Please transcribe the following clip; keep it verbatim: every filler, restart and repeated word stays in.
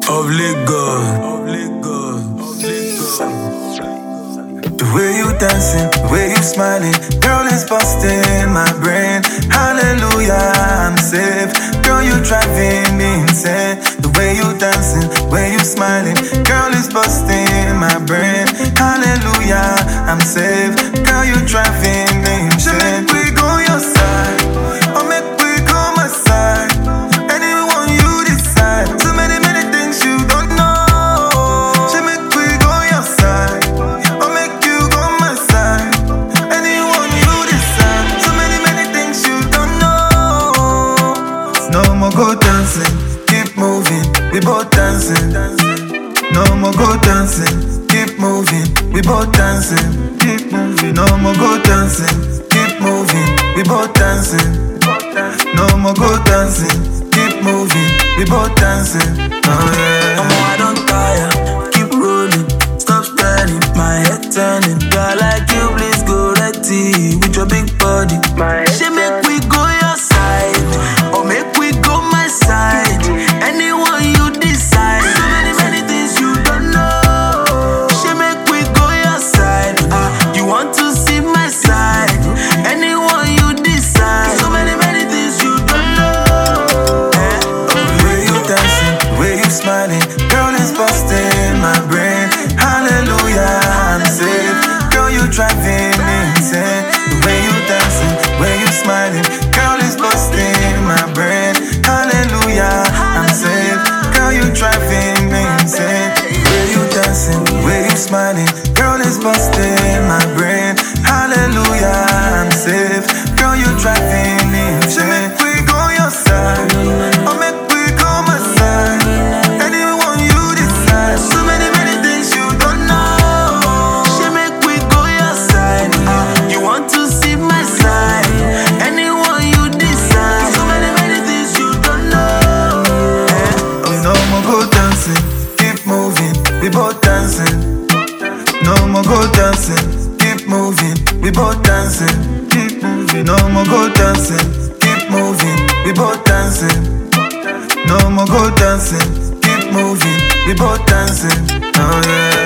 of Lagos, of Lagos, of Lagos. The way you dancing, the way you smiling, girl, is busting my brain. Hallelujah, I'm safe. Girl, you driving me insane. The way you dancing, the way you smiling, girl, is busting my brain. Hallelujah, I'm safe. Girl, you driving me insane. Make we go your side, or make we go my side. Anyone you decide. So many, many things you don't know. She make we go your side, or make you go my side. Anyone you decide. So many, many things you don't know. No more go dancing, keep moving, we both dancing. No more go dancing, keep moving, we both dancing. Keep moving, no more go dancing, keep moving, we both dancing. No more go dancing, keep moving, we both dancing. Oh yeah. I'm I don't tire, keep rolling, stop spinning, my head turning. Girl like you, please go ready with your big body. My head she make we go your side, or make we go my side. Anyone you decide. So many, many things you don't know. She make we go your side. Ah, you want to see my side. Anyone you decide. So many, many things you don't know. Eh? The way you dancing, the way you smiling, girl, is busting my brain. Hallelujah, I'm safe. Girl, you driving me insane. The way you dancing, the way you smiling, girl, is busting my brain. Hallelujah, I'm safe. Girl, you driving me insane. The way you dancing, the way you smiling, girl, is busting my brain. Hallelujah, I'm safe. Girl, you driving me insane. Make we go your side, or make we go my side. Anyone you decide. So many, many things you don't know. She make we go your side. Ah, you want to see my side. Anyone you decide. So many, many things you don't know. Eh? Oh, no more go dancing, keep moving, we both dancing. No more go dancing, keep moving, we both dancing. Keep moving, no more go dancing, keep moving, we both dancing. No more go dancing, keep moving, we both dancing. Oh yeah.